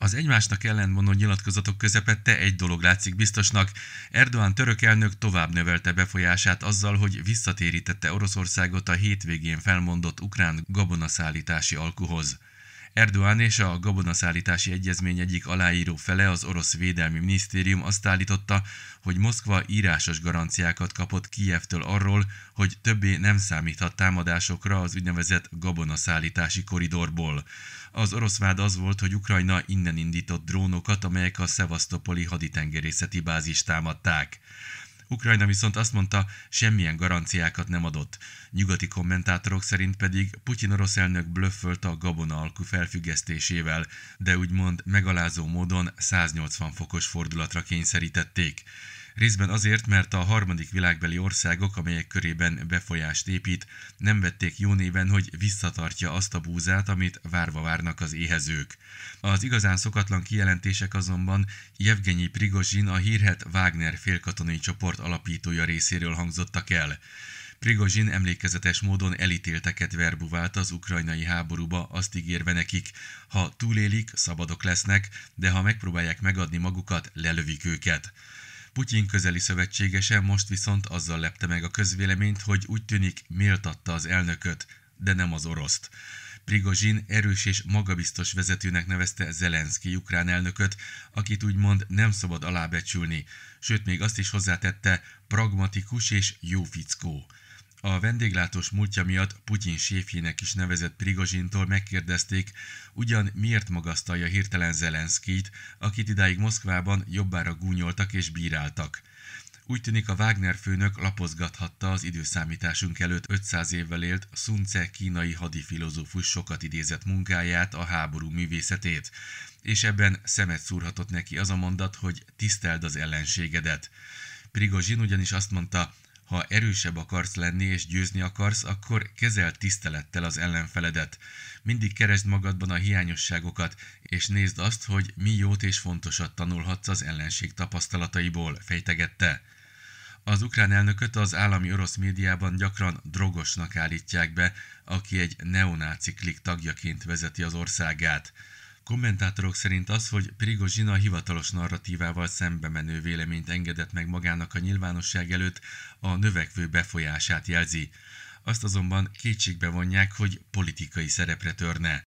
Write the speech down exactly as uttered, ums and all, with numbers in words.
Az egymásnak ellentmondó nyilatkozatok közepette egy dolog látszik biztosnak. Erdoğan török elnök tovább növelte befolyását azzal, hogy visszatérítette Oroszországot a hétvégén felmondott ukrán gabonaszállítási alkuhoz. Erdoğan és a gabonaszállítási egyezmény egyik aláíró fele, az orosz védelmi minisztérium azt állította, hogy Moszkva írásos garanciákat kapott Kijevtől arról, hogy többé nem számíthat támadásokra az úgynevezett gabonaszállítási koridorból. Az orosz vád az volt, hogy Ukrajna innen indított drónokat, amelyek a szevasztopoli haditengerészeti bázist támadták. Ukrajna viszont azt mondta, semmilyen garanciákat nem adott. Nyugati kommentátorok szerint pedig Putyin orosz elnök blöffölt a gabona alku felfüggesztésével, de úgymond megalázó módon száznyolcvan fokos fordulatra kényszerítették. Részben azért, mert a harmadik világbeli országok, amelyek körében befolyást épít, nem vették jó néven, hogy visszatartja azt a búzát, amit várva várnak az éhezők. Az igazán szokatlan kijelentések azonban Jevgenyi Prigozsin, a hírhedt Wagner félkatonai csoport alapítója részéről hangzottak el. Prigozsin emlékezetes módon elítélteket verbuvált az ukrajnai háborúba, azt ígérve nekik, ha túlélik, szabadok lesznek, de ha megpróbálják megadni magukat, lelövik őket. Putyin közeli szövetségese most viszont azzal lepte meg a közvéleményt, hogy úgy tűnik méltatta az elnököt, de nem az oroszt. Prigozsin erős és magabiztos vezetőnek nevezte Zelenszkij ukrán elnököt, akit úgymond nem szabad alábecsülni, sőt még azt is hozzátette, pragmatikus és jó fickó. A vendéglátós múltja miatt Putyin séfjének is nevezett Prigozsintól megkérdezték, ugyan miért magasztalja hirtelen Zelenszkijt, akit idáig Moszkvában jobbára gúnyoltak és bíráltak. Úgy tűnik, a Wagner főnök lapozgathatta az időszámításunk előtt ötszáz évvel élt Sun Tse kínai hadifilozófus sokat idézett munkáját, a háború művészetét, és ebben szemet szúrhatott neki az a mondat, hogy tiszteld az ellenségedet. Prigozsin ugyanis azt mondta, ha erősebb akarsz lenni és győzni akarsz, akkor kezeld tisztelettel az ellenfeledet. Mindig keresd magadban a hiányosságokat, és nézd azt, hogy mi jót és fontosat tanulhatsz az ellenség tapasztalataiból, fejtegette. Az ukrán elnököt az állami orosz médiában gyakran drogosnak állítják be, aki egy neonáci klik tagjaként vezeti az országát. Kommentátorok szerint az, hogy Prigozsin a hivatalos narratívával szembe menő véleményt engedett meg magának a nyilvánosság előtt, a növekvő befolyását jelzi. Azt azonban kétségbe vonják, hogy politikai szerepre törne.